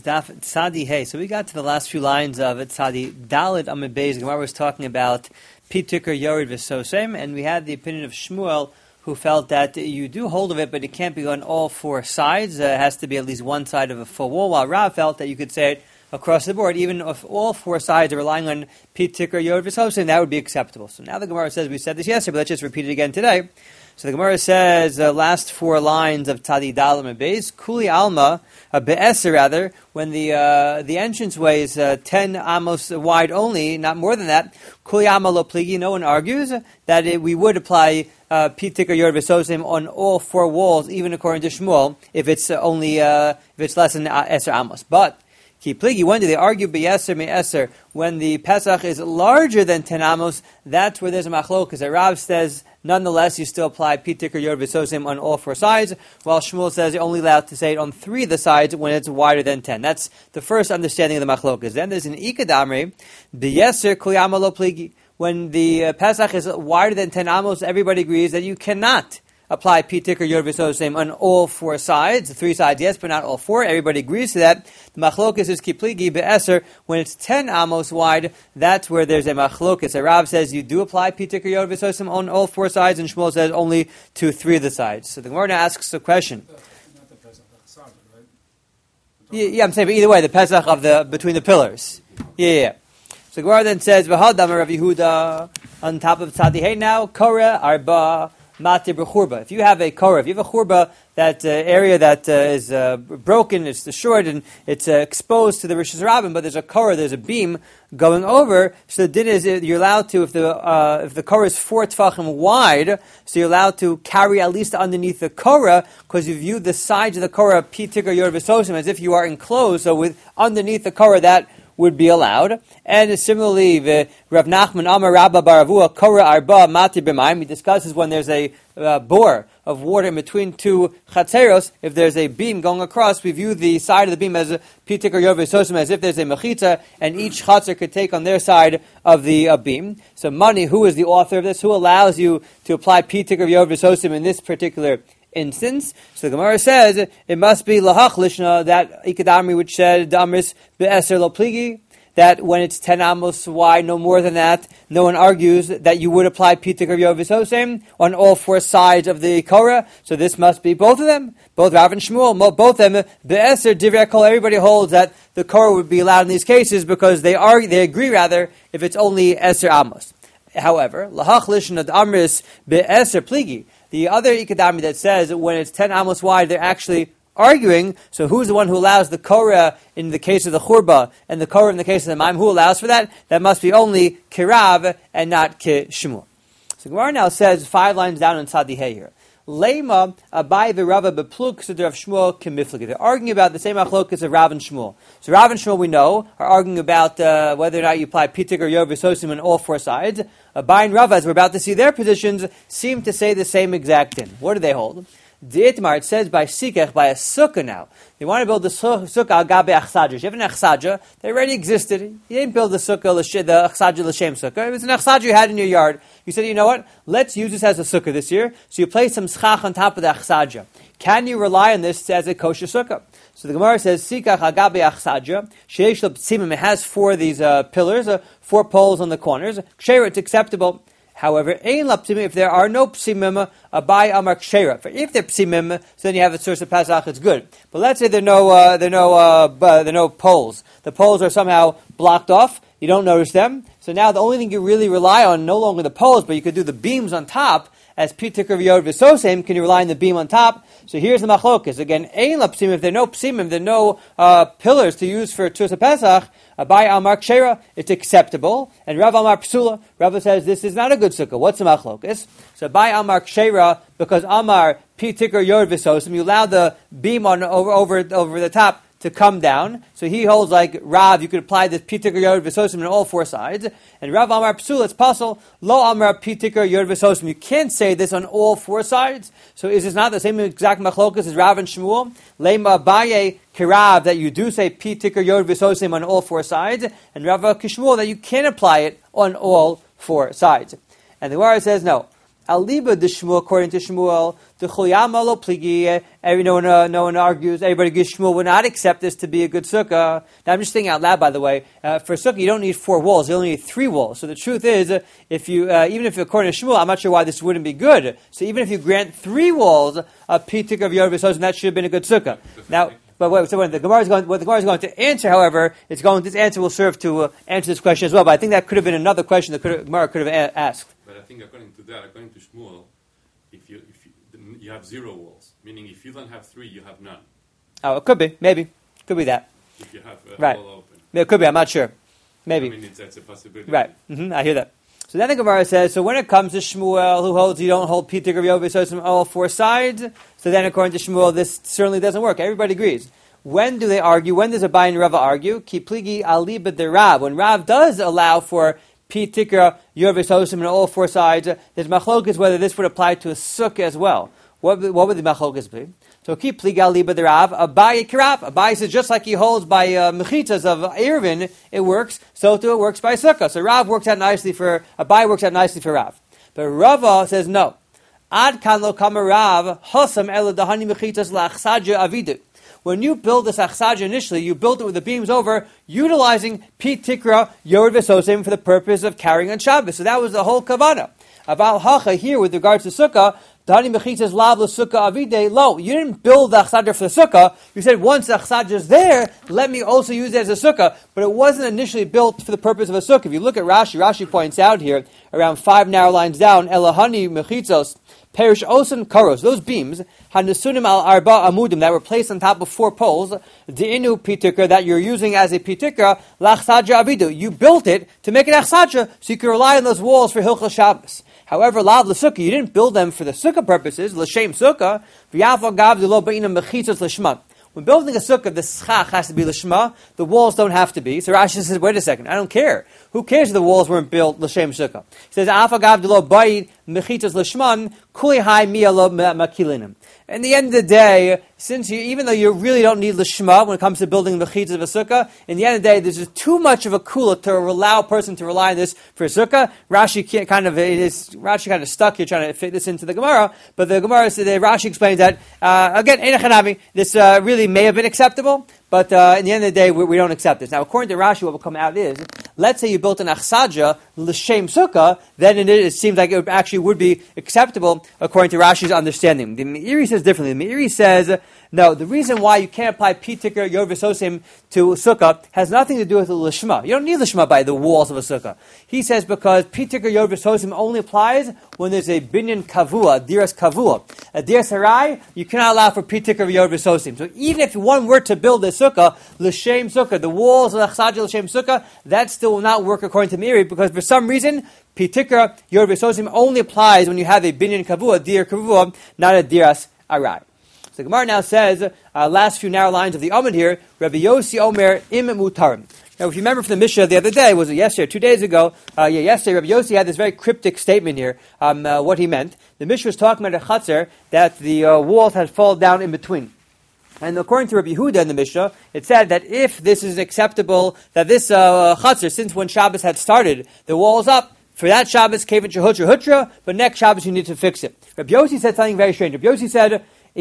Daf Tzadi Hey. So we got to the last few lines of Tzadi Dalit Amid Beis. The Gemara was talking about Pitikar Yored V'Sosem, and we had the opinion of Shmuel, who felt that you do hold of it, but it can't be on all four sides. It has to be at least one side of a full wall, while Rav felt that you could say it across the board. Even if all four sides are relying on Pitikar Yored V'Sosem, that would be acceptable. So now the Gemara says, we said this yesterday, but let's just repeat it again today. So the Gemara says, last four lines of Tzadi Dalit Amid Beis, Kuli Alma, Be'eser rather, when the entranceway is 10 amos wide only, not more than that, Kuli Alma Lo Pligi, no one argues that we would apply Pitikar Yored V'Sosem on all four walls, even according to Shmuel, if it's only if it's less than Eser amos. But Ki Pligi, when do they argue Be'eser Me'eser? When the Pesach is larger than 10 amos, that's where there's a machlokas. The Rav says, nonetheless, you still apply Pitikar Yored V'Sosem on all four sides, while Shmuel says you're only allowed to say it on three of the sides when it's wider than 10. That's the first understanding of the machlokas. Then there's an Ikadamri, Be'eser Kli Amo Lo Pligi. When the Pesach is wider than 10 amos, everybody agrees that you cannot apply Pitikar Yored V'Sosem on all four sides. The three sides, yes, but not all four. Everybody agrees to that. The machlokas is Kipligi Be'eser. When it's 10 amos wide, that's where there's a machlokas. A Rav says you do apply Pitikar Yored V'Sosem on all four sides, and Shmuel says only to three of the sides. So the Gemara now asks the question. Not the Pesach, the Chasad, right? Yeah, I'm saying, but either way, the Pesach of the between the pillars. Yeah. So the Gemara then says, V'hadam Rav Yehuda, on top of Tzadi Hey now, Korah Arba Mati B'churba. If you have a korah, if you have a churba, that area that is broken, it's destroyed, and it's exposed to the Rosh Hashanah, but there's a korah, there's a beam going over, so the din is you're allowed to, if the korah is 4 tefachim wide, so you're allowed to carry at least underneath the korah, because you view the sides of the korah, Pitikar Yored V'Sosem, as if you are enclosed, so with underneath the korah, that would be allowed. And similarly, Rav Nachman Amar Rabba Baravua Korah Arba Mati B'Mayim, he discusses when there's a bore of water in between two chatzeros, if there's a beam going across, we view the side of the beam as a Pitikar Yored V'Sosem, as if there's a mechitza, and each chatzer could take on their side of the beam. So Mani, who is the author of this? Who allows you to apply Pitikar Yored V'Sosem in this particular instance? So the Gemara says it must be lahach lishna, that ikadamri which said damris be'eser lo pligi, that when it's 10 amos wide, no more than that, no one argues that you would apply Pitikar Yored V'Sosem on all four sides of the korah. So this must be both of them, both Rav and Shmuel, both of them be'eser divrei kol. Everybody holds that the korah would be allowed in these cases because they agree rather if it's only eser amos. However, lahach lishna damris be'eser pligi, the other ikadami that says that when it's 10 amos wide, they're actually arguing. So who's the one who allows the korah in the case of the churba and the korah in the case of the maim? Who allows for that? That must be only Kirav and not Shmuel. So Gemara now says 5 lines down in Tzadi Hey here. Lema Abai v'Rava bepluk Seder of Shmuel kemiflagi. They're arguing about the same achlokas of Rav and Shmuel. So Rav and Shmuel, we know, are arguing about whether or not you apply Pitikar Yored V'Sosem on all four sides. Abai and Rava, as we're about to see their positions, seem to say the same exact thing. What do they hold? The Itmar, it says by Sikech, by a sukkah now. They want to build the sukkah al gabe achsadra. You have an achsadra, they already existed. You didn't build the sukkah, the achsadra l'shem sukkah. It was an achsadra you had in your yard. You said, you know what, let's use this as a sukkah this year. So you place some schach on top of the achsadra. Can you rely on this as a kosher sukkah? So the Gemara says, Sikach al gabe achsadra, sheish lo p'tzimim, it has 4 of these pillars, 4 poles on the corners. Ksheira, it's acceptable. However, ein la psimim, if there are no psimim, abai amar kshera. If they're psimim, so then you have a source of Pesach, it's good. But let's say there are no poles. The poles are somehow blocked off. You don't notice them. So now the only thing you really rely on, no longer the poles, but you could do the beams on top. As Pitikar Yored V'Sosem, can you rely on the beam on top? So here's the machlokas. Again, ein la psimim, if there are no psimim, there are no pillars to use for Tzursa Pesach, Abai Amar Kshera, it's acceptable. And Rav Amar Psula, Rav says this is not a good sukkah. What's the machlokas? So Abai Amar Kshera, because Amar Pitikar Yored V'Sosem, you allow the beam on over the top to come down. So he holds like Rav, you could apply this Pitikar Yored V'Sosem on all 4 sides. And Rav Amar Psul, it's possible. Lo Amar Pitikar Yored V'Sosem. You can't say this on all 4 sides. So is this not the same exact machlokas as Rav and Shmuel? Lema Abaye Kirav, that you do say Pitikar Yored V'Sosem on all 4 sides. And Rav Kishmuel, that you can't apply it on all 4 sides. And the Gemara says no. Aliba de Shmuel, according to Shmuel, the Choyama lo pligi. No one argues. Everybody agrees Shmuel would not accept this to be a good sukkah. Now I'm just thinking out loud, by the way. For a sukkah, you don't need 4 walls; you only need 3 walls. So the truth is, if you even if according to Shmuel, I'm not sure why this wouldn't be good. So even if you grant 3 walls, a pitik of Yoreh V'Sosim, that should have been a good sukkah. Now. But wait, so what the Gemara is going to answer, however, this answer will serve to answer this question as well. But I think that could have been another question that Gemara could have asked. But I think according to Shmuel, if you have 0 walls, meaning if you don't have 3, you have none. Oh, it could be, maybe, could be that. If you have right, wall open, it could be. I'm not sure. Maybe. I mean, that's a possibility. Right. I hear that. So then the Gemara says, so when it comes to Shmuel, who holds you don't hold Pitik of Yoreh V'Sosim on all 4 sides, so then according to Shmuel, this certainly doesn't work. Everybody agrees. When do they argue? When does Abaye and Rava argue? Ki pligi aliba de Rav. When Rav does allow for Pitik of Yoreh V'Sosim on all 4 sides, there's machlokas whether this would apply to a sukkah as well. What would the machlokas be? So ki pligi aliba de Rav, Abaye kirav. Abaye says just like he holds by mechitas of Eruvin, it works. So too it works by sukkah. So Abaye works out nicely for Rav. But Rava says no. Ad kan lo kama Rav hosam ela dahani mechitas la'achsadja avidu. When you build this achsadja initially, you built it with the beams over, utilizing Pitikra Yoreh V'Sosim for the purpose of carrying on Shabbos. So that was the whole kavanah. About hacha here with regards to sukkah, dahani mechitas lav l'sukkah avide lo. You didn't build the achsadja for the sukkah. You said once the achsadja is there, let me also use it as a sukkah. But it wasn't initially built for the purpose of a sukkah. If you look at Rashi points out here, around 5 narrow lines down, elahani mechitzos perish osen karos, those beams, hanasunim al arba amudim, that were placed on top of 4 poles, de'inu pitikra, that you're using as a pitikra, lachsadja avidu. You built it to make it achsadja, so you can rely on those walls for Hilchos Shabbos. However, lav l'sukkah, you didn't build them for the sukkah purposes, l'shem sukkah, v'yafal gav d'lo ba'inam mechitzos l'shma. When building a sukkah, the schach has to be l'shma, the walls don't have to be. So Rashi says, wait a second, I don't care. Who cares if the walls weren't built l'shem sukkah? He says, afagav d'lo ba'in mechitzos l'shman, kuli hai miyalo makilinim. In the end of the day, since even though you really don't need lishma when it comes to building the chitzah of a sukkah, in the end of the day, there's just too much of a kula to allow a person to rely on this for a sukkah. Rashi kind of stuck here trying to fit this into the Gemara, but the Gemara said Rashi explains that again, einachanavi, this really may have been acceptable, but in the end of the day, we don't accept this. Now, according to Rashi, what will come out is, let's say you built an achsadja l'shem sukkah, then it seems like it actually would be acceptable according to Rashi's understanding. The Meiri says differently. The Meiri says, no, the reason why you can't apply Pitikra Yoreh V'Sosim to sukkah has nothing to do with the lishma. You don't need lishma by the walls of a sukkah. He says because Pitikra Yoreh V'Sosim only applies when there's a binyan kavua, diras kavua. A diras harai, you cannot allow for Pitikra Yoreh V'Sosim. So even if one were to build a sukkah, l'shem sukkah, the walls of the chsadja l'shem sukkah, that still will not work according to Meiri, because for some reason, Pitikra Yoreh V'Sosim only applies when you have a binyan kavua, dir kavua, not a diras harai. So the Gemara now says, last few narrow lines of the Amud here, Rabbi Yossi Omer im mutarim. Now, if you remember from the Mishnah the other day, was it yesterday, 2 days ago? Yesterday, Rabbi Yossi had this very cryptic statement here, what he meant. The Mishnah was talking about a chatzar, that the walls had fallen down in between. And according to Rabbi Yehuda in the Mishnah, it said that if this is acceptable, that this chatzar, since when Shabbos had started, the wall is up, for that Shabbos, kevet shehutra hutra, but next Shabbos you need to fix it. Rabbi Yossi said something very strange. Rabbi Yossi said,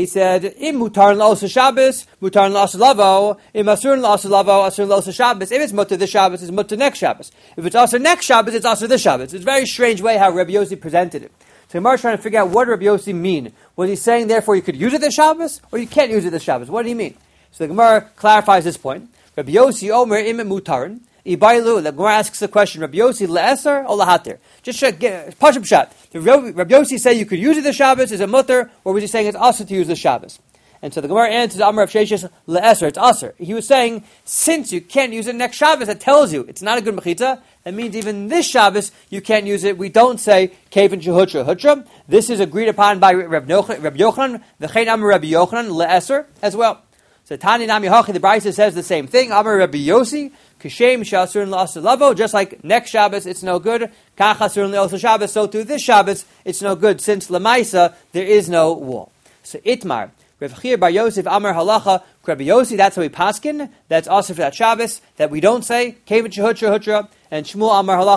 Im mutar l'osa Shabbos, mutar l'osa lavo, im asur l'osa lavo, asur l'osa Shabbos. If it's mutar this Shabbos, it's mutar next Shabbos. If it's asur next Shabbos, it's asur this Shabbos. It's a very strange way how Rabbi Yossi presented it. So Gemara is trying to figure out what Rabbi Yossi mean. Was he saying, therefore, you could use it this Shabbos, or you can't use it this Shabbos? What did he mean? So the Gemara clarifies this point. Rabbi Yossi omer im mutarin. Ibailu, the Gemara asks the question, Rabbi Yossi le'eser or lahatir? Just push up shot. Did Rabbi Yossi say you could use it the Shabbos, is it mutter, or was he saying it's asur to use the Shabbos? And so the Gemara answers, Amar of Sheshes le'eser, it's asur. He was saying, since you can't use it next Shabbos, that tells you it's not a good mechitza. That means even this Shabbos, you can't use it. We don't say, keven shehutra hutra. This is agreed upon by Rabbi Yochanan, v'chein Amar Rabbi Yochanan le'eser as well. So Tani Nami Hachi, the Brisa says the same thing. Amar Rabbi Yossi, Kishem Shasurin L'Asur Lavo, just like next Shabbos it's no good. Kach Asurin L'Osur Shabbos, so too this Shabbos it's no good, since Lamaisa there is no wall. So Itmar, Rav Chir Bar Yosef Amar Halacha, Rabbi Yossi, that's how we paskin, that's also for that Shabbos, that we don't say, Kevet Shehutra Hutra, and Shmuel Amar Halacha,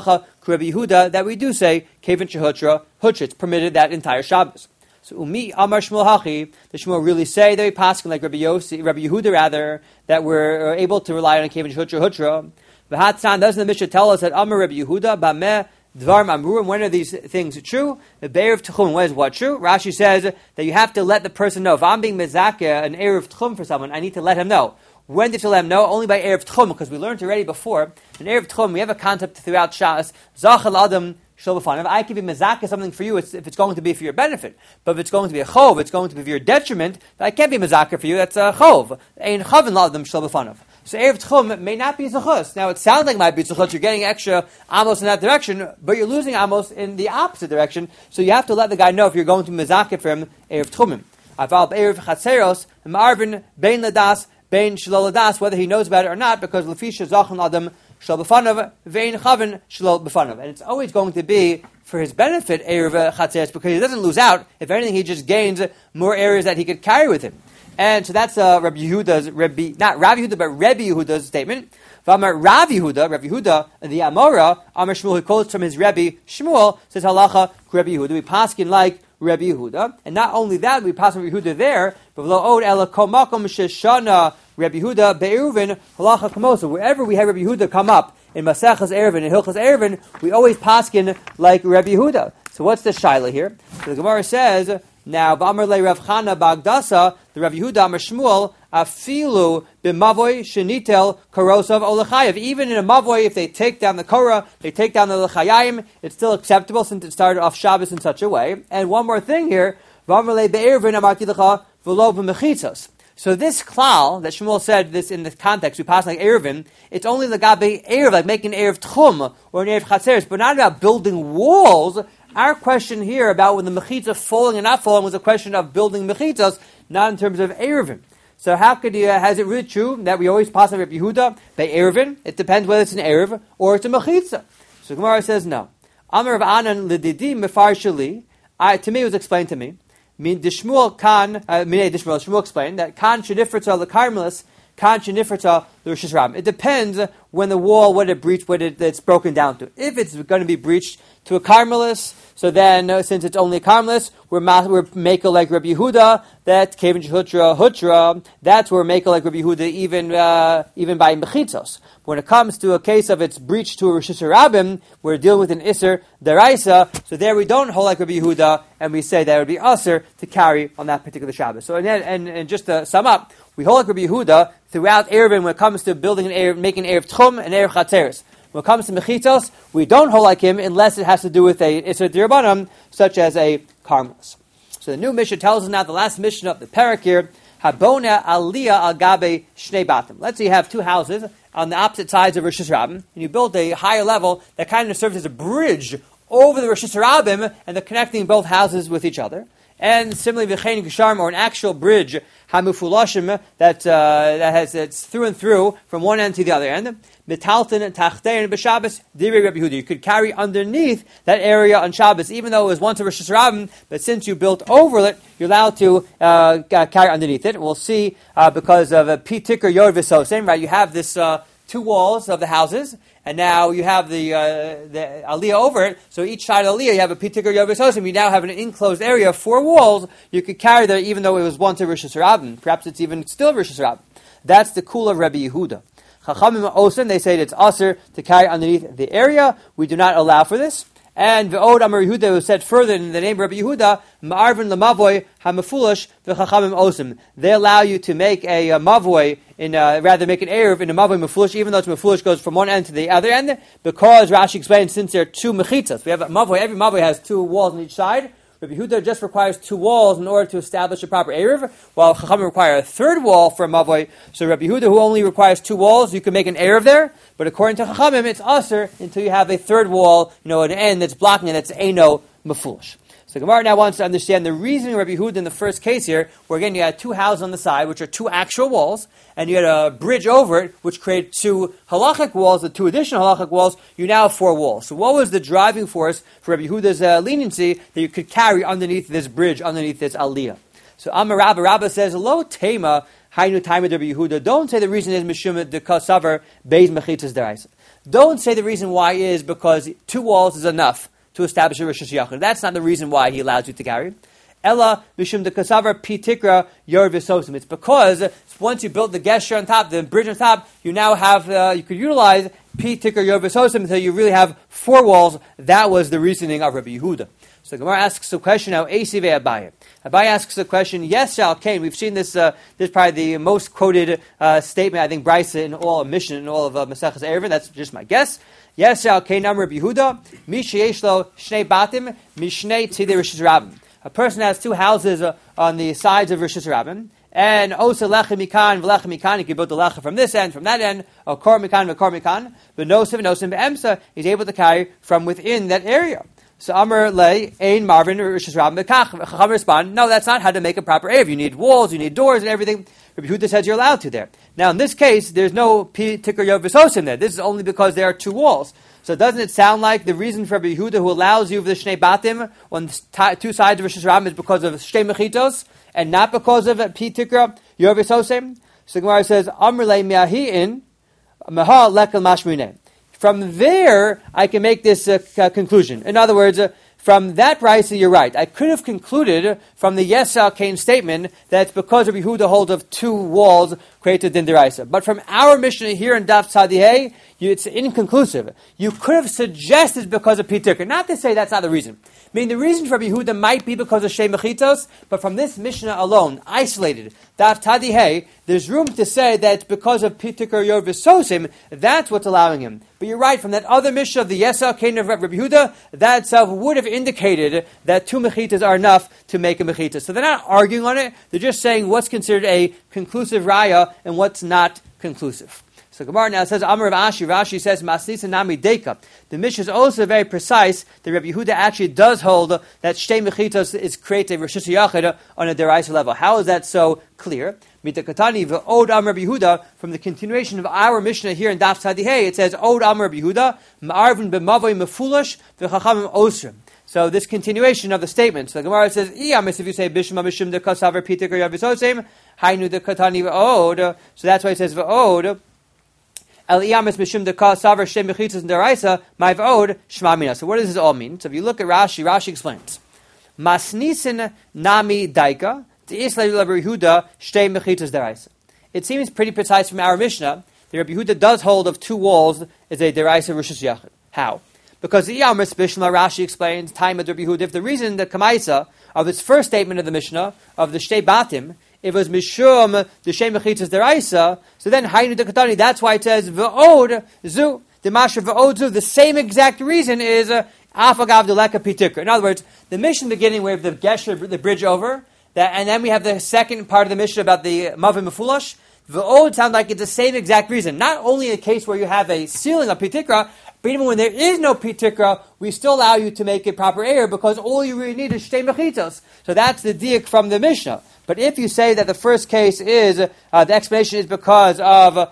Rabbi Yehuda, that we do say Kevin Shehutra, Hutra. It's permitted that entire Shabbos. So Umi Amar Shmuel Hachi, the Shmuel really say that we pass like Rabbi Yehuda rather, that we're able to rely on a Kevin Shehutra, Hutra. V'hatzan, doesn't the Mishnah tell us that Amar Rabbi Yehuda, Bameh, Dvar Mamruim, when are these things true? The Be'er Tchum, when is what true? Rashi says that you have to let the person know. If I'm being mezakeh, an Erev Tchum for someone, I need to let him know. When did you let him know? Only by Erev Tchum, because we learned already before. In Erev Tchum, we have a concept throughout Shas, Zachal Adam Shel B'fanav. If I can be mezakeh something for you, if it's going to be for your benefit. But if it's going to be a chov, it's going to be for your detriment, then I can't be mezakeh for you, that's a chov. Ein chavin l'adam Shel B'fanav. So Erev Tchum may not be Zechus. Now it sounds like it might be Zechus. You're getting extra Amos in that direction, but you're losing Amos in the opposite direction. So you have to let the guy know if you're going to Mezakeh for him Erev Tchumim. Aval Erev Chatzeros, Marvin, Bein Ladas, Bein Shalol Ladas, whether he knows about it or not, because Lefisha Zachan Adam Shal B'fanav, Vein Chavin Shalol B'fanav. And it's always going to be for his benefit, Erev Chatzeros, because he doesn't lose out. If anything, he just gains more areas that he could carry with him. And so that's Rabbi Yehuda's, not Rabbi Yehuda, but Rabbi Yehuda's statement. V'amar Rabbi Yehuda, the Amora, Amar Shmuel, who quotes from his Rabbi Shmuel, says halacha Rabbi Yehuda. We paskin like Rabbi Yehuda. And not only that, we pass Rabbi Yehuda there, but v'lo od ela kol makom sheshana Rabbi Yehuda be'eruvin halacha kamosa. Wherever we have Rabbi Yehuda come up, in Masechas Eruvin, in Hilchas Eruvin, we always paskin like Rabbi Yehuda. So what's the shaila here? So the Gemara says, now, B'amar le Rav Chana Bagdasa, the Rav Yehuda Amar Shmuel, afilu b'mavoy shenitel korosav olechayev. Even in a mavoy, if they take down the korah, they take down the lechayim, it's still acceptable since it started off Shabbos in such a way. And one more thing here, B'amar le be'ervin amarti lecha v'lo b'mechitzos. So this klal that Shmuel said this in the context, we pass like Eruvin, it's only the gabe Erev, like making Erev Tchum or an Erev Chatzeres, but not about building walls. Our question here about when the mechitzah falling and not falling was a question of building mechitzas, not in terms of Eruvin. So how could you, has it really true that we always pass on Rabbi Yehuda by Eruvin? It depends whether it's an Erev or it's a mechitzah. So Gemara says no. Amar Rav Anan lididi mefar shali. To me, it was explained to me. Shmuel explained that kan shenifrata lekarmelis, kan shenifrata l'Rosh Hashanah. It depends when the wall, what it breached, what it's broken down to. If it's going to be breached to a karmelis, so then since it's only a karmelis, we're makel like Rabbi Yehuda. That kevin hutra. That's where we're makel like Rabbi Yehuda, even by mechitzos. When it comes to a case of it's breached to a Rosh Hashanah, we're dealing with an Isser Deraisa, so there we don't hold like Rabbi Yehuda, and we say that it would be Asr to carry on that particular Shabbos. So and just to sum up, we hold like Rabbi Yehuda throughout Eruvin when it comes to building an Erev, making Erev Tchum and Erev Chatzeres. When it comes to Mechitzos, we don't hold like him unless it has to do with a Isser D'Rabbanan, such as a Karmelis. So the new Mishnah tells us now, the last Mishnah of the parak here, Habona Aliyah Al Gabe Shnei Batim. Let's say you have two houses on the opposite sides of Rosh Hashanah, and you build a higher level that kind of serves as a bridge over the Rosh Hashanah, and they're connecting both houses with each other. And similarly, v'chein gesharm, or an actual bridge, hamufulashim, that's through and through from one end to the other end. Metalton tachtein b'Shabbos direi Rabbi Yehuda. You could carry underneath that area on Shabbos, even though it was once a Rosh Hashanah, but since you built over it, you're allowed to carry underneath it. We'll see because of a pitikar yod v'sosim, right? You have this two walls of the houses, and now you have the aliyah over it. So each side of the aliyah, you have a pitikar yod v'sosim. You now have an enclosed area of 4 walls. You could carry there, even though it was once a Rosh Hashanah. Perhaps it's even still Rosh Hashanah. That's the kula of Rabbi Yehuda. Chachamim Osen, they say it's aser to carry underneath the area. We do not allow for this. And Ve'od Amar Yehuda was said further in the name of Rabbi Yehuda, Ma'arvin Lamavoy HaMefulish V'Chachamim Osim. They allow you to make a mavoy, rather make an erev in a mavoy mefulish, even though it's mefulish goes from one end to the other end, because Rashi explains, since there are 2 mechitzas, we have a mavoy, every mavoy has 2 walls on each side. Rabbi Yehuda just requires 2 walls in order to establish a proper erev, while Chachamim require a 3rd wall for a mavoy. So Rabbi Yehuda, who only requires 2 walls, you can make an erev there. But according to Chachamim, it's aser until you have a 3rd wall, an end that's blocking it, that's eino mefulish. So Gemara now wants to understand the reasoning of Rabbi Yehuda in the first case here, where again you had 2 houses on the side, which are 2 actual walls, and you had a bridge over it, which created 2 halachic walls, the 2 additional halachic walls. You now have 4 walls. So what was the driving force for Rabbi Yehuda's leniency that you could carry underneath this bridge, underneath this aliyah? So Amar Rabba says, Lo tema Hainu time of Rabbi Yehuda. Don't say the reason is Mishum de Kasavar Beis Mechitas Deraisa. Don't say the reason why is because 2 walls is enough to establish a Rosh Hashanah. That's not the reason why he allows you to carry. Ella Mishum de Kasavar Pi Tikra Yor V'Sosim. It's because once you build the gesher on top, the bridge on top, you now have, you could utilize Pi Tikra Yor V'Sosim until you really have 4 walls. That was the reasoning of Rabbi Yehuda. So the Gemara asks the question now, Eisive Abaye. Abaye asks the question, yes, Shal Kain. We've seen this, this is probably the most quoted statement, I think, Brisa in all of Mishnah, in all of Maseches Eruvin. That's just my guess. Yes, Shal Kain, Amar Rabbi Yehuda, Mi Sheyeshlo Shnei Batim, Mishnei Tzidei Rishis Rabbim. A person has 2 houses on the sides of Rishis Rabbim, and Osa Lechem Mikan, V'Lechem Mikan, he can build the Lechem from this end, from that end, or Kor Mikan, V'Kor Mikan, but Nosim Be'emsa, he's able to carry from within that area. So Amar Lei, Ein Marvin, Rishis Rabbim, Bekach. Chacham respond, no, that's not how to make a proper Erev. You need walls, you need doors and everything. Rabbi Yehuda says you're allowed to there. Now in this case, there's no Pi Tikar Yov V'Sosim there. This is only because there are 2 walls. So doesn't it sound like the reason for Rabbi Yehuda who allows you the Shnei Batim on 2 sides of Rishis Rabbim is because of Shtei Mechitos and not because of Pi Tikar Yov V'Sosim? So Gemara says, Amar Lei Miahi'in, Meha Lekel Mashmineh. From there, I can make this conclusion. In other words, from that Brisa, you're right. I could have concluded from the Yesal Kain statement that it's because Rabbi Yehuda holds of 2 walls created in Deraisa. But from our Mishnah here in Daf Tzadihei, it's inconclusive. You could have suggested because of Pitikr. Not to say that's not the reason. I mean, the reason for Rabbi Yehuda might be because of Shei Mechitos, but from this Mishnah alone, isolated, Daf Tzadihei, there's room to say that it's because of Pitikr Yor V'Sosim, that's what's allowing him. But you're right, from that other Mishnah of the Yesal Kain of Rabbi Yehuda, that itself would have indicated that 2 mechitas are enough to make a mechita. So they're not arguing on it, they're just saying what's considered a conclusive raya and what's not conclusive. So Gemara now says, Amar Rav Ashi, Rashi says, Masnisa Nami Deka. The Mishnah is also very precise that Rabbi Yehuda actually does hold that Shtei Mechitos is created Rosh Hashanah on a deraisa level. How is that so clear? Mita Katani v'od Amar Rabbi Yehuda, from the continuation of our Mishnah here in Daf Tzadihei, it says, Od Amar Rabbi Yehuda, Ma'arvin b'mavoy mefulash v'chachamim osrim. So this continuation of the statement. So the Gemara says, if you say Bishma Mishim de Kasaver Pitik or Yavisosem, Hainu de Katani v'od. So that's why it says v'od. El Iyamis Mishim de Kasaver Shem Mechitzas Deraisa, my v'od Shmamina. So what does this all mean? So if you look at Rashi, Rashi explains. Masnisin Nami Daika, it seems pretty precise from our Mishnah that Rabbi Yehuda does hold of 2 walls as a deraisa Rosh Hashanah. How? Because the Iyamris Bishma, Rashi explains, time of Rabbi Yehuda, if the reason, the Kamaisa, of its first statement of the Mishnah, of the Shtei Batim, if it was Mishum, the Shem Mechitzas deraisa, so then Hainu de Katani, that's why it says, V'od Zu, the Masha V'od Zu, the same exact reason is Afagav Deleka Pitikr. In other words, the Mishnah beginning where the Gesher, the bridge over, and then we have the second part of the Mishnah about the Mavim Mefulash. The Od sounds like it's the same exact reason. Not only a case where you have a ceiling of Pitikra, but even when there is no Pitikra, we still allow you to make a proper air because all you really need is Shtei Mechitos. So that's the diak from the Mishnah. But if you say that the first case is, the explanation is because of, the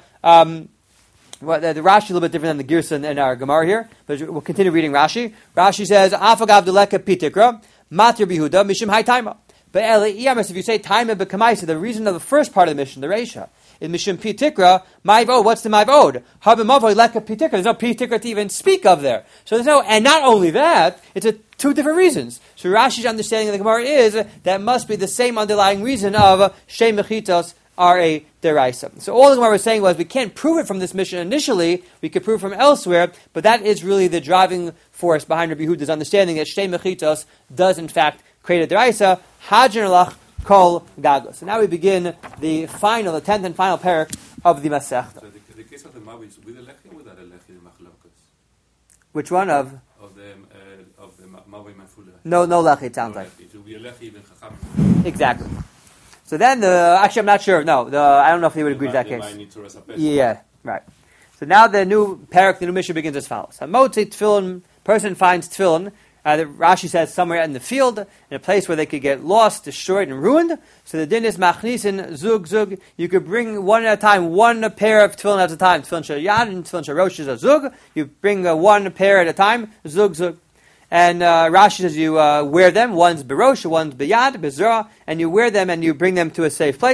Rashi is a little bit different than the Girsa in our Gemara here, but we'll continue reading Rashi. Rashi says, Afagav Deleka Pitikra, Matir Bihuda, Mishim Hai Taima. But if you say time and bekamaisa, the reason of the first part of the mission, the Reisha, in Mishim Pitikra, Ma'ivod, what's the Ma'ivod? Habimavoy Leka Pitikra. There's no Pitikra to even speak of there. So there's no, and not only that, it's 2 different reasons. So Rashi's understanding of the Gemara is that must be the same underlying reason of Shem Mechitos are a deraisa. So all the Gemara was saying was we can't prove it from this mission initially, we could prove from elsewhere, but that is really the driving force behind Rabbi Yehuda's understanding that Shem Mechitos does in fact create a deraisa. Hajan Lach Kol Gagos. So now we begin the 10th and final parak of the Masechta. So the case of the Mavi is with the Lechi or without the Lechi Machlokas? Which one of? Of the Mavi Mafula. No Lechi, it sounds like. It will be a Lechi even Chacham. Exactly. So then actually I'm not sure. No, I don't know if he would agree to that case. Yeah, right. So now the new parak, the new mission begins as follows. Hamotzi Tefillin, person finds Tefillin. Rashi says somewhere in the field, in a place where they could get lost, destroyed, and ruined. So the din is machnisin zug. You could bring one at a time, 1 pair of tefillin at a time. Tefillin shayad and tefillin sharosh is a zug. You bring 1 pair at a time, zug. And Rashi says you wear them. One's berosh, one's biyad, bezra, and you wear them and you bring them to a safe place.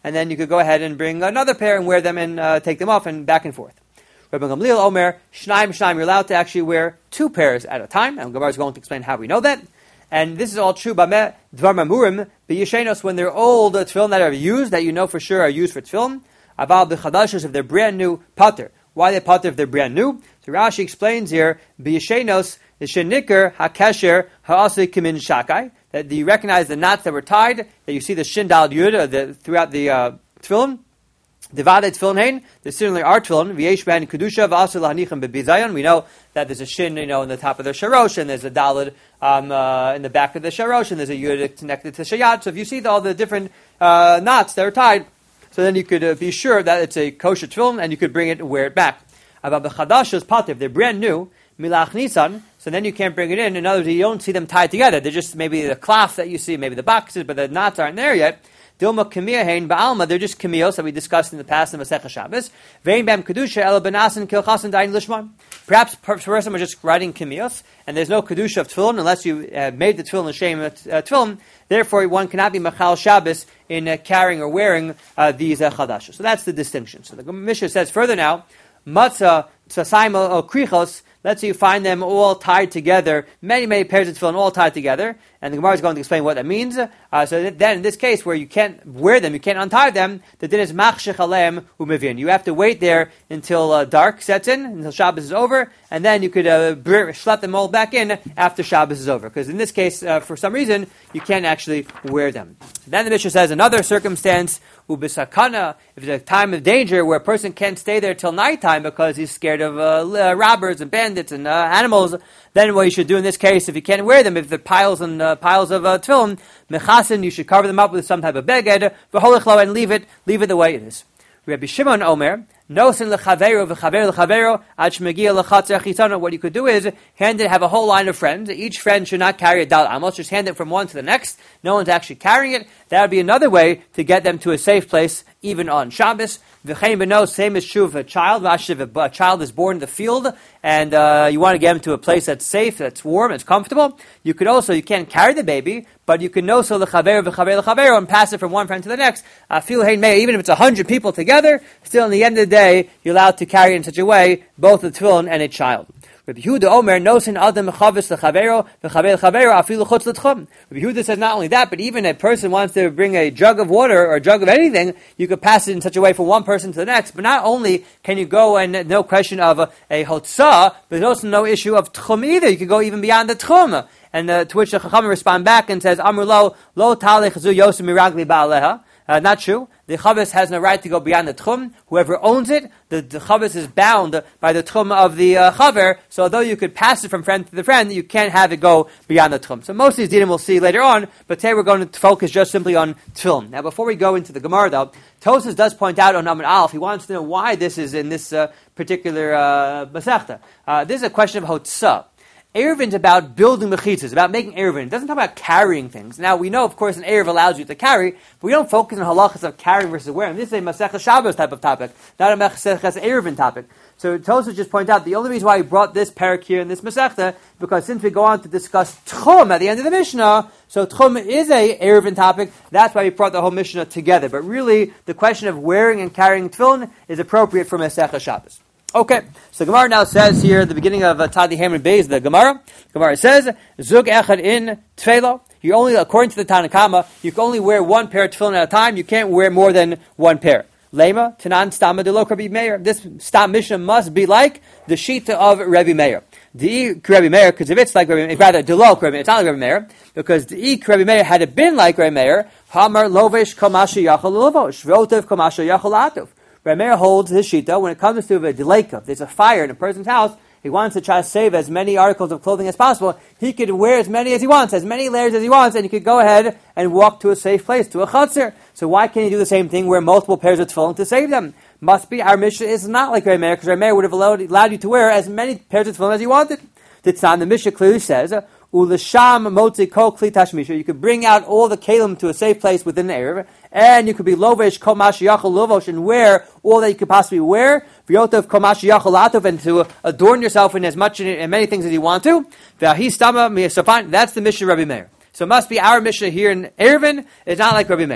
and then you could go ahead and bring another pair and wear them and take them off and back and forth. Rabbi Gamliel Omer, Shnaim, you're allowed to actually wear 2 pairs at a time, and Gemara is going to explain how we know that. And this is all true, Bameh, Dvar Mamurim, B'Yeshenos, when they're old tefillin that are used, that you know for sure are used for tefillin, Aval B'Chadashos, if they're brand new, Pater. Why are they Pater if they're brand new? So Rashi explains here, B'Yeshenos, the Shenikr, HaKesher, Ha'asik Kimin Shakai, that you recognize the knots that were tied, that you see the Shin Dal Yud throughout the tefillin. Divided tefillin hein. There certainly are tefillin. V'yesh ben kedusha v'asur lahanichem bebizayon. We know that there's a shin, in the top of the sharosh, and there's a dalid in the back of the sharosh, and there's a yud connected to shayat. So if you see all the different knots that are tied, so then you could be sure that it's a kosher tefillin, and you could bring it and wear it back. About b'chadashos pativ, they're brand new. Milach nisan. So then you can't bring it in. In other words, you don't see them tied together. They're just maybe the cloth that you see, maybe the boxes, but the knots aren't there yet. Dilma Kamiya Hein Ba'alma, they're just Kamiyos that we discussed in the past in Masechah Shabbos. Vein Bam Kedusha Ela Benasan Kilchasan Dain Lishman. Perhaps person was just writing Kamiyos, and there's no Kedusha of Tefillin unless you made the Tefillin L'Shem Tefillin. Therefore, one cannot be Machal Shabbos in carrying or wearing these Chadashos. So that's the distinction. So the Mishnah says further now, Matzah Tzasaim O Krichos. Let's say you find them all tied together, many, many pairs of tefillin all tied together, and the Gemara is going to explain what that means. So then, in this case, where you can't wear them, you can't untie them, the din is machshech alem umevin. You have to wait there until dark sets in, until Shabbos is over, and then you could schlep them all back in after Shabbos is over. Because in this case, for some reason, you can't actually wear them. Then the Mishnah says another circumstance, ubisakana, if it's a time of danger where a person can't stay there till nighttime because he's scared of robbers and bandits and animals, then what you should do in this case, if you can't wear them, if they're piles and piles of tefillin, mechasin, you should cover them up with some type of beged, v'holichlo, and leave it the way it is. Rabbi Shimon Omer, nosin lechavero v'chaver lechavero ad shmegia lechatzer chitana. What you could do is have a whole line of friends. Each friend should not carry a dal amos. Just hand it from one to the next. No one's actually carrying it. That would be another way to get them to a safe place, even on Shabbos. V'chein beno, same as true of a child. If a child is born in the field and you want to get him to a place that's safe, that's warm, that's comfortable, you can't carry the baby, but you can noso lechavero v'chaver lechavero and pass it from one friend to the next. Even if it's 100 people together, still in the end of the day, you're allowed to carry it in such a way, both a tefillin and a child. Rabbi Yehuda Omer, nosin adam mechavis lechavero v'chaver lechavero afilu chutz l'tchum. Rabbi Yehuda says not only that, but even a person wants to bring a jug of water or a jug of anything, you could pass it in such a way from one person to the next. But not only can you go and no question of a hotzah, but there's also no issue of tchum either. You could go even beyond the tchum. And to which the Chachamim respond back and says, Amr lo talech zu yosem miragli ba'aleha. Not true. The Chavis has no right to go beyond the Tchum. Whoever owns it, the Chavis is bound by the Tchum of the Chaver. So although you could pass it from friend to the friend, you can't have it go beyond the Tchum. So most of these dinim we'll see later on, but today we're going to focus just simply on Tefillin. Now before we go into the Gemara though, Tosas does point out on Amud Aleph, he wants to know why this is in this particular Masechta. This is a question of Hotzah. Erevin about building mechitzas, about making erevin. It doesn't talk about carrying things. Now, we know, of course, an erev allows you to carry, but we don't focus on halachas of carrying versus wearing. This is a Masechah Shabbos type of topic, not a Masechah erevin topic. So Tosfos just point out the only reason why we brought this parak here in this Masechta, because since we go on to discuss Tchum at the end of the Mishnah, so Tchum is a erevin topic, that's why we brought the whole Mishnah together. But really, the question of wearing and carrying tefillin is appropriate for Masechah Shabbos. Okay, so Gemara now says here at the beginning of Tadi Haman Beis, the Gemara says, Zug echad in tefelo. You only, according to the Tanna Kama, you can only wear one pair of tefillin at a time. You can't wear more than one pair. Lema, Tanan Stama de lo Rabbi Meir. This Stam Mishnah must be like the Shita of Rabbi Meir. The Rabbi Meir, because if it's like Rabbi Meir, rather, de lo Rabbi Meir, it's not like Rabbi Meir, because the Rabbi Meir, had it been like Rabbi Meir, Hamar lovesh kamashi yachal lovosh, votev kamashi yachal atov. Rabbi Meir holds his shita when it comes to a deleka. There's a fire in a person's house. He wants to try to save as many articles of clothing as possible. He could wear as many as he wants, as many layers as he wants, and he could go ahead and walk to a safe place, to a chutzner. So why can't he do the same thing, wear multiple pairs of tefillin to save them? Must be our Mishnah is not like Rabbi Meir, because Rabbi Meir would have allowed you to wear as many pairs of tefillin as you wanted. The Mishnah clearly says, Ulasham motzi kol kli tashmisha. You could bring out all the kalim to a safe place within the erev, and you could be lovesh kol mashi yachol lovosh and wear all that you could possibly wear. V'yotav kol mashi yachol atov, and to adorn yourself in as much and many things as you want to. So fine, that's the Mishnah of Rabbi Meir. So it must be our Mishnah here in Erevin. It's not like Rabbi Meir.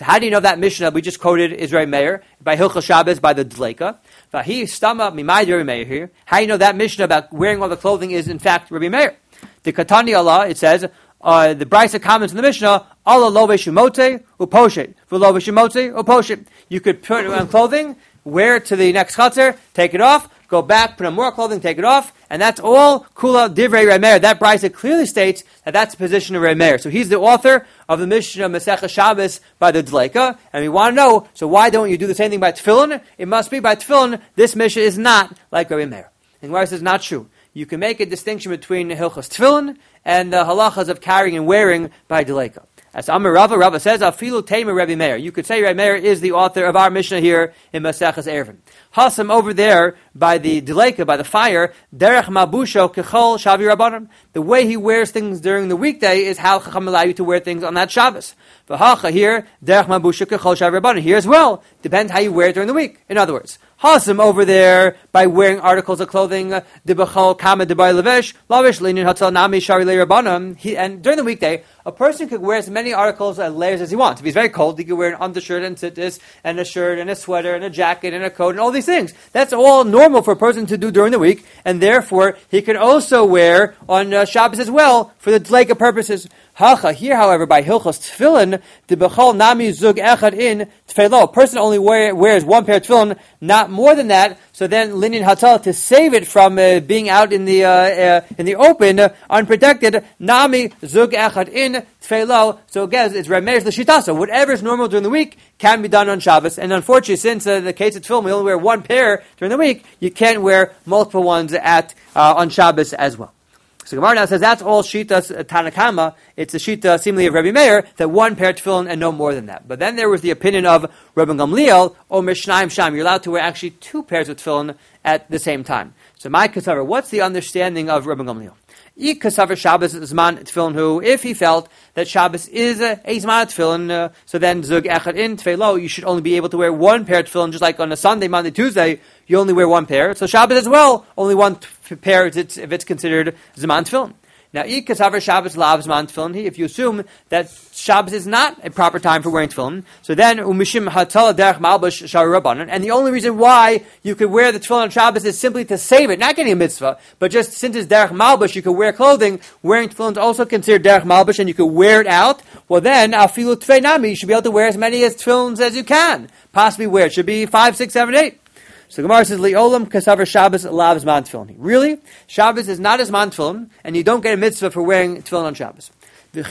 So how do you know that Mishnah we just quoted is Reb Meir by Hilchos Shabbos by the Dleika? Vahi stama mimai Reb Meir here. How do you know that Mishnah about wearing all the clothing is in fact Reb Meir? The Katani Allah, it says, the Brisa comments in the Mishnah, Allah lo v'shemote uposhet, v'lo v'shemote uposhet. You could put on clothing, wear it to the next chutzner, take it off, go back, put on more clothing, take it off, and that's all Kula Divrei Reb Meir. That Brisa clearly states that that's the position of Reb Meir. So he's the author of the Mishnah Masechah Shabbos by the Dleika, and we want to know, so why don't you do the same thing by Tefillin? It must be by Tefillin, this Mishnah is not like Reb Meir. And Gemara says, not true. You can make a distinction between Hilchos Tefillin and the halachas of carrying and wearing by Dleika. As Amar Rava says, Afilu Tamer Rebbe Meir. You could say Rebbe Meir is the author of our Mishnah here in Maseches Eruvin. Hasam over there by the Dleika, by the fire, Derech Mabusho Kechol Shavi Rabbanim. The way he wears things during the weekday is how Chacham allow you to wear things on that Shabbos. V'hacha here, Derech Mabusho Kechol Shavi Rabbanim. Here as well, depends how you wear it during the week. In other words, Hasam over there by wearing articles of clothing, Dibachol Kama Debay Levesh, Lavish Linin Hatzal Nami Shari Le Rabbanim. And during the weekday, a person could wear as many articles and layers as he wants. If he's very cold, he could wear an undershirt and tzitzis, and a shirt and a sweater and a jacket and a coat and all these things. That's all normal for a person to do during the week, and therefore he can also wear on Shabbos as well for the Dleika purposes. Hacha, here, however, by Hilchos Tefillin, the Bechol Nami Zug Echad in Tefillah. A person only wears one pair of tefillin, not more than that. So then, Linin Hatal, to save it from being out in the open, unprotected, Nami Zug Echad in Tefillah. So again, it's Reb Meir's L'shita. So whatever is normal during the week can be done on Shabbos. And unfortunately, since the case of tefillin, we only wear one pair during the week, you can't wear multiple ones on Shabbos as well. So Gemara now says that's all Shitas Tanakama. It's the Shita seemingly of Rebbe Meir that one pair of tefillin and no more than that. But then there was the opinion of Rabban Gamliel, or Mishnayim Sham. You're allowed to wear actually two pairs of tefillin at the same time. So my Kasavar, what's the understanding of Rabban Gamliel? Kasavar Shabbos Zman Tefillin who, if he felt that Shabbos is a Zman Tefillin, so then Zug Echad in Tefillah, you should only be able to wear one pair of tefillin, just like on a Sunday, Monday, Tuesday, you only wear one pair. So Shabbos as well, only one pair if it's considered Zman Tefillin. Now, Kasavar Shabbos Lav Zman Tefillin, if you assume that Shabbos is not a proper time for wearing tefillin, so then Umishim Hatal Derech Malbush Shari Rabbanan, and the only reason why you could wear the tefillin on Shabbos is simply to save it, not getting a mitzvah, but just since it's Derech Malbush, you could wear clothing, wearing tefillin is also considered Derech Malbush, and you could wear it out, well then, Afilu Tfei Nami, you should be able to wear as many as tefillins as you can, possibly wear. It should be 5, 6, 7, 8. So Gemara says, Li'olam kasavar Shabbos lav zman tefillin. Really? Shabbos is not a zman tefillin, and you don't get a mitzvah for wearing tefillin on Shabbos. The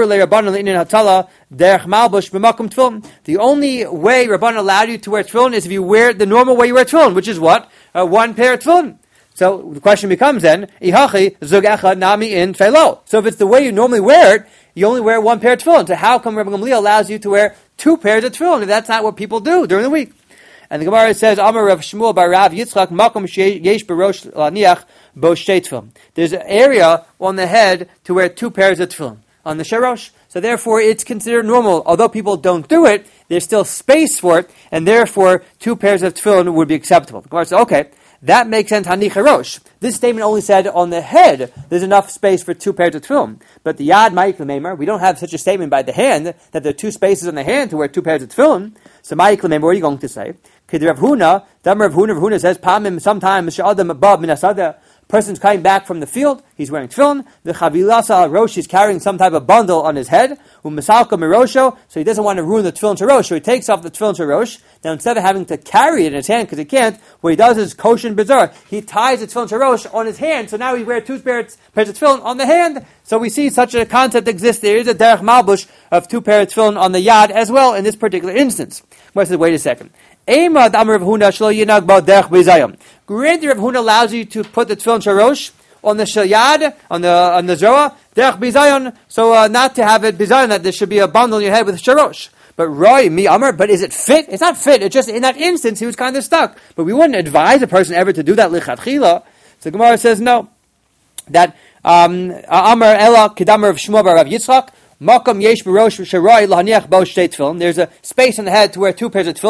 only way Rabban allowed you to wear tefillin is if you wear it the normal way you wear tefillin, which is what? One pair of tefillin. So the question becomes then, Ihachi zug echad nami in tefillah. So if it's the way you normally wear it, you only wear one pair of tefillin. So how come Rabban Gamliel allows you to wear two pairs of tefillin if that's not what people do during the week? And the Gemara says, Amar Rav Shmuel bar Rav Yitzchak makom yesh berosh laniach bo shtei tefillin. There's an area on the head to wear two pairs of tefillin on the sherosh. So therefore, it's considered normal. Although people don't do it, there's still space for it, and therefore, two pairs of tefillin would be acceptable. The Gemara says, okay, that makes sense. Hani cherosh. This statement only said on the head there's enough space for two pairs of tefillin. But the yad ma'ik l'meimer, we don't have such a statement by the hand that there are two spaces on the hand to wear two pairs of tefillin. So ma'ik l'meimer, what are you going to say? Rav Huna says, Pamim, sometimes, Sha'adam above minasada, person's coming back from the field, he's wearing tefillin, the chavilasa rosh, he's carrying some type of bundle on his head, u'misalka mirosho, so he doesn't want to ruin the tefillin sharosh, so he takes off the tefillin sharosh. Now instead of having to carry it in his hand, because he can't, what he does is koshin bizarre, he ties the tefillin sharosh on his hand, so now he wears two pairs of tefillin on the hand. So we see such a concept exists. There is a derech malbush of two pairs of tefillin on the yad as well in this particular instance. Wait a second. Granted, Rav Huna allows you to put the tefillin sharosh on the shalyad, on the zoa, derech bizayon, so not to have it bizayon, that there should be a bundle in your head with sharosh. But Roy, mi Amr, but is it fit? It's not fit. It's just in that instance he was kind of stuck. But we wouldn't advise a person ever to do that lichatchila. So Gemara says no. That Amr Ela Kedamar of Shmuel bar Rav Yitzchak. Makam yesh b'rosh sharoi lahaniach bo shtei tefillin. There's a space on the head to wear two pairs of tefillin.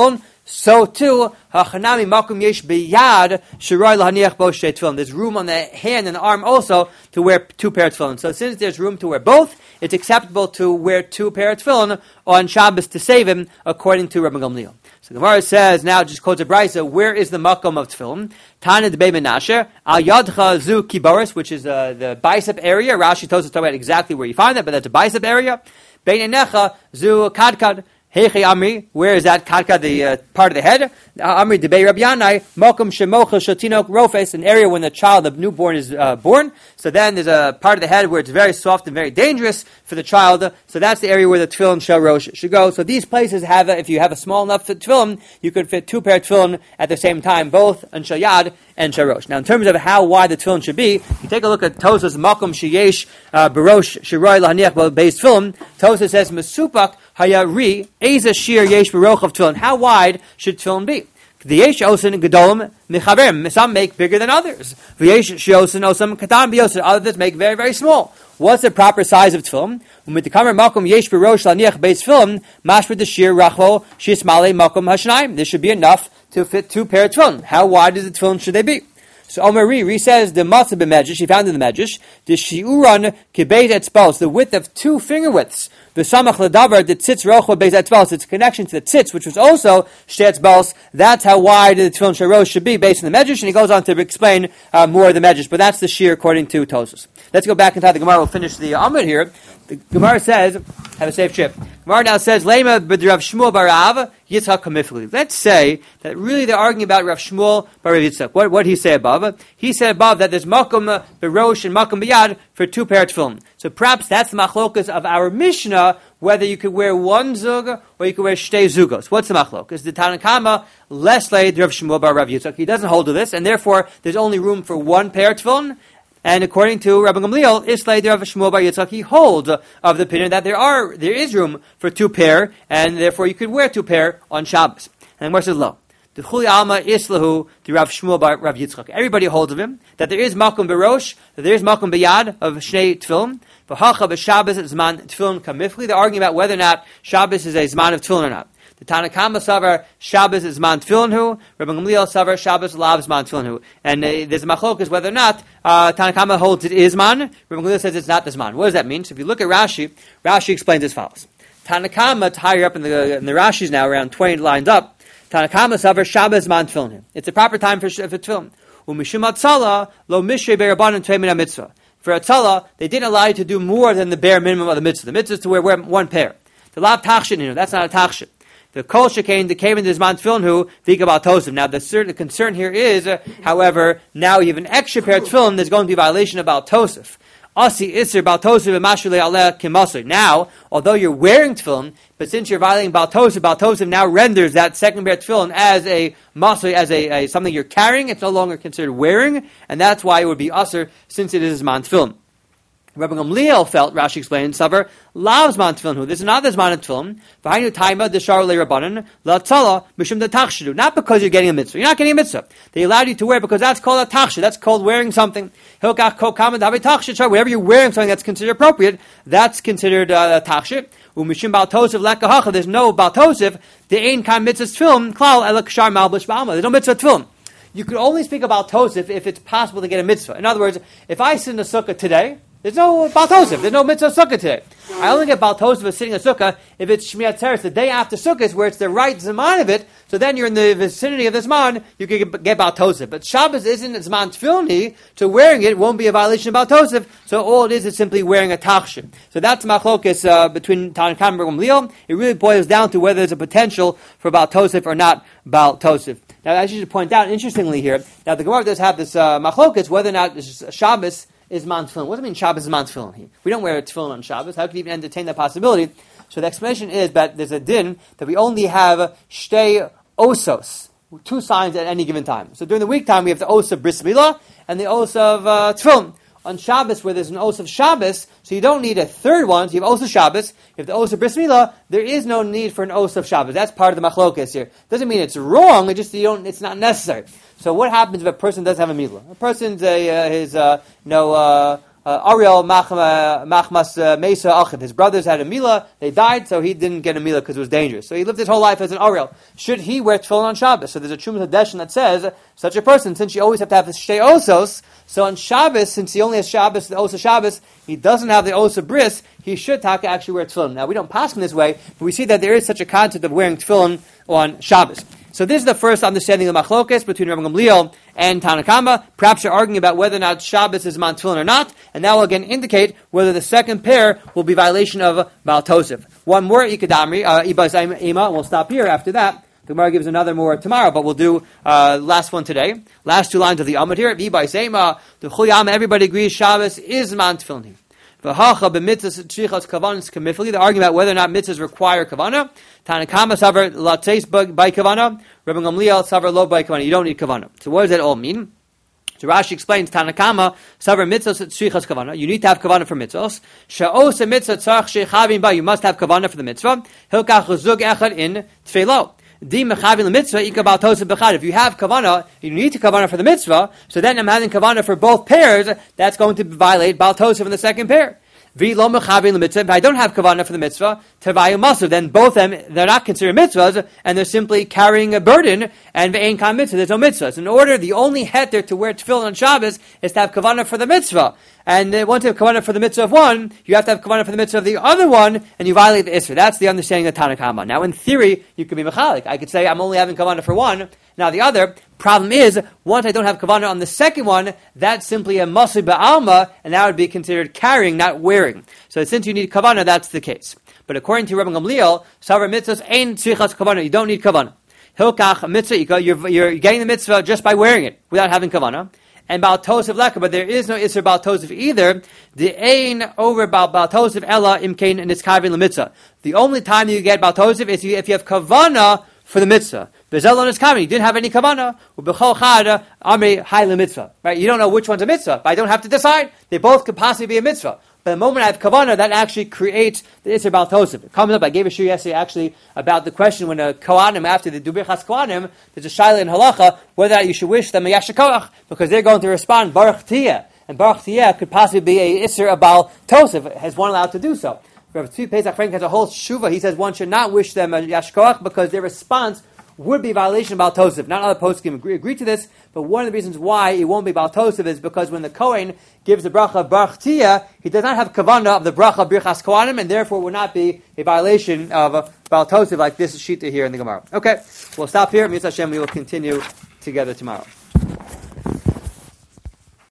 so too, hachanami makom yesh biyad shirai lahaniach bo shtei tefillin. There's room on the hand and the arm also to wear 2 pairs of tefillin. So since there's room to wear both, it's acceptable to wear 2 pairs of tefillin on Shabbos to save him, according to Rabbi Gamliel. So the Gemara says, now just quotes a brisa, where is the makom of tefillin? Tana de Menashe, al yadcha zu kiboris, which is the bicep area. Rashi tells us talk about exactly where you find that, but that's a bicep area. Bein enecha zu kadkad. Heichi Amri, where is that kadka, the part of the head? Amri debei Rabbi Yanai, mokum shemocha shatinok rofes, an area when the child, the newborn, is born. So then there's a part of the head where it's very soft and very dangerous for the child. So that's the area where the tefillin shel rosh should go. So these places have, if you have a small enough tefillin, you could fit 2 pairs of tefillin at the same time, both on shel yad and shel rosh. Now, in terms of how wide the tefillin should be, you take a look at Tosas makom sheyesh barosh shiroi lahaniach beis tefillin. Tosas says mesupak hayari eza shir yesh baroch of tefillin. How wide should tefillin be? The yesh osin gedolim mechaverim. Some make bigger than others. The yesh shosin osam katan biosin. Others make very, very small. What's the proper size of tefillin? With the kamer makom yesh barosh laniach beis tefillin, mashma the shir rachvo shismale makom hashnaim. This should be enough to fit 2 pairs of tefillin. How wide is the tefillin should they be? So Omer Ri says the matzah b'medrash, he found in the medrash, the shiuran kibeit etzbos, the width of 2 finger widths. The samach ledavar, the tzitz rochva beis etzbos, its connection to the tzitz, which was also shtei etzbos. That's how wide the tefillin sharosh should be based on the medrash, and he goes on to explain more of the medrash. But that's the shir according to Tosas. Let's go back inside the Gemara. We'll finish the Amud here. The Gemara says, have a safe trip. Gemara now says, Lema b'Rav Shmuel barav Yitzchak kamifli. Let's say that really they're arguing about Rav Shmuel bar Rav Yitzchak. What did he say above? He said above that there's makom b'rosh and makom b'yad for 2 pairs of tefillin. So perhaps that's the machlokas of our Mishnah, whether you could wear 1 zug or you could wear shtei zugos. What's the machlokas? The Tanakama less laid Rav Shmuel bar Rav Yitzchak. He doesn't hold to this, and therefore there's only room for 1 pair of tefillin. And according to Rabbi Gamliel, Islay Rav Shmuel bar Yitzchak, he holds of the opinion that there is room for 2 pair, and therefore you could wear 2 pair on Shabbos. And where says lo? The Chuli Alma Islahu to Rav Shmuel bar Rav Yitzchak. Everybody holds of him that there is makom berosh, that there is makom beyad of shnei tefillin. V'hacha b'Shabbos zman tefillin kamifli. They're arguing about whether or not Shabbos is a zman of tefillin or not. The Tanakama savar Shabbos is man tefillin hu. Rabbi Gamliel savar Shabbos lav man tefillin hu. And there's a machlokas whether or not Tanakama holds it is man. Rabbi Gamliel says it's not this man. What does that mean? So if you look at Rashi, Rashi explains as follows. Tanakama, it's higher up in the Rashis now, around 20 lines up. Tanakama savar Shabbos man tefillin hu. It's the proper time for tefillin. Umishum atzala lo mishrei be'rabanan tvei min mitzvah. For atzala, they didn't allow you to do more than the bare minimum of the mitzvah. The mitzvah is to wear 1 pair. The lav tachshin, that's not a tachshin. The kol shekain, the came in this man tefillin hu v'ikabal tosef. Now the concern here is, however, now you have an extra pair of tefillin. There's going to be a violation of bal tosef. Asi iser bal tosef v'mashulei aleh kimasur. Now, although you're wearing tefillin, but since you're violating bal tosef now renders that second pair of tefillin as a masur, as a something you're carrying. It's no longer considered wearing, and that's why it would be usher since it is man tefillin. Rabbi Gamliel felt, Rashi explained, Savar, Lav's man tefillin hu. This is not this man of tefillin. V'hainu taima d'shar le'rabanan, la'tzala, mishum d'tachshidu. Not because you're getting a mitzvah. You're not getting a mitzvah. They allowed you to wear because that's called a tachshid. That's called wearing something. Hilkach ko kama d'havi tachshid. Whenever you're wearing something that's considered appropriate, that's considered a tachshid. Umishum bal tosef lekahacha. There's no bal tosef. The ein kam mitzvah tefillin, klal elak shar malbush ba'alma. There's no mitzvah tefillin. You could only speak about tosef if it's possible to get a mitzvah. In other words, if I sit in a sukkah today, there's no Baal Tosef. There's no mitzvah sukkah today. I only get Baal Tosef of sitting in a sukkah if it's Shmiyat Atzeres, the day after sukkah, where it's the right Zman of it. So then you're in the vicinity of the Zman, you can get Baal Tosef. But Shabbos isn't Zman Tefillin, so wearing it won't be a violation of Baal Tosef. So all it is simply wearing a tachshit. So that's machlokes between Tanakam and Gamliel. It really boils down to whether there's a potential for Baal Tosef or not Baal Tosef. Now, as you should point out, interestingly here, now the Gemara does have this machlokes whether or not Shabbos is man tefillin. What does it mean Shabbos is man tefillin? We don't wear a tefillin on Shabbos. How could we even entertain that possibility? So the explanation is that there's a din that we only have shtei osos, 2 signs at any given time. So during the week time we have the os of bris milah and the os of tefillin. On Shabbos, where there's an os of Shabbos, so you don't need a third one. So you have os of Shabbos, you have the os of bris milah. There is no need for an os of Shabbos. That's part of the machlokes here. Doesn't mean it's wrong. It just it's not necessary. So what happens if a person does have a milah? A person's Ariel Machmas Mesa Achim. His brothers had a Mila, they died, so he didn't get a Mila because it was dangerous. So he lived his whole life as an Ariel. Should he wear tefillin on Shabbos? So there's a Trumas Hadeshin that says, such a person, since you always have to have the Shtei Osos, so on Shabbos, since he only has Shabbos, the Osa Shabbos, he doesn't have the Osa Bris, he should actually wear tefillin. Now we don't pass him this way, but we see that there is such a concept of wearing tefillin on Shabbos. So this is the first understanding of Machlokes between Rabbi Gamliel and Tanakama. Perhaps you're arguing about whether or not Shabbos is man tefillin or not, and that will again indicate whether the second pair will be violation of Baal Tosef. One more Ikadamri, Ibas Ema, and we'll stop here after that. The Gemara gives another more tomorrow, but we'll do last one today. Last two lines of the Amud here. Ibas Ema, the Chuyam, everybody agrees Shabbos is man tefillin. The argument about whether or not mitzvahs require kavana. Tanakama savar latzeis by kavana. Rabbi Gamliel savar lo by kavana. You don't need kavana. So what does that all mean? So Rashi explains Tanakama savar mitzvahs shrichas kavana. You need to have kavana for mitzvahs. Sha'os mitzvah tzarch shechavim ba. You must have kavana for the mitzvah. Hilkach zug echad in tefilo. If you have kavana, you need to kavana for the mitzvah, so then I'm having kavana for both pairs, that's going to violate Baal Tosef in the second pair. If I don't have kavana for the mitzvah, tevayu masav, then both of them, they're not considered mitzvahs, and they're simply carrying a burden, and ve'ein kam mitzvah, there's no mitzvahs. In order, the only heter to wear tefillin on Shabbos is to have kavana for the mitzvah. And once you have kavana for the mitzvah of one, you have to have kavana for the mitzvah of the other one, and you violate the Isra. That's the understanding of Tanakama. Now, in theory, you could be mechalik. I could say I'm only having kavana for one, now the other. Problem is, once I don't have kavana on the second one, that's simply a masih ba'alma, and that would be considered carrying, not wearing. So since you need kavana, that's the case. But according to Rabbi Gamliel, savar mitzvahs ein tzrichas kavana. You don't need kavana. Hilkach mitzvah, you're getting the mitzvah just by wearing it, without having kavana. And Baal Tosef leka, but there is no Isser Baal Tosef either. The ein over Baal Tosef ella imkain and it's kavin lemitzvah. The only time you get Baal Tosef is if you have kavana for the mitzvah. Bezelon is kavin. You didn't have any kavana. Ubechol chada amri hai lemitzvah. Right? You don't know which one's a mitzvah, but I don't have to decide. They both could possibly be a mitzvah. But the moment I have kavana, that actually creates the Isser Baal Tosef. It comes up, I gave a shir yesterday actually about the question when a Kohanim, after the Dubichas Kohanim, there's a Shaila in Halacha, whether or not you should wish them a Yashikoach, because they're going to respond, Baruch Tiyah. And Baruch Tiyah could possibly be a Isser of Baal Tosef. Has one allowed to do so? Rabbi Tzvi Pesach Frank has a whole shuva. He says one should not wish them a Yashikoach because their response would be violation of Baal Tosef. Not other poskim agree to this, but one of the reasons why it won't be Baal Tosef is because when the Kohen gives the bracha of Baruch Tiyah, he does not have kavanah of the bracha of Birchas Kohanim, and therefore would not be a violation of Baal Tosef like this shita here in the Gemara. Okay, we'll stop here. Mitzvah Hashem, we will continue together tomorrow.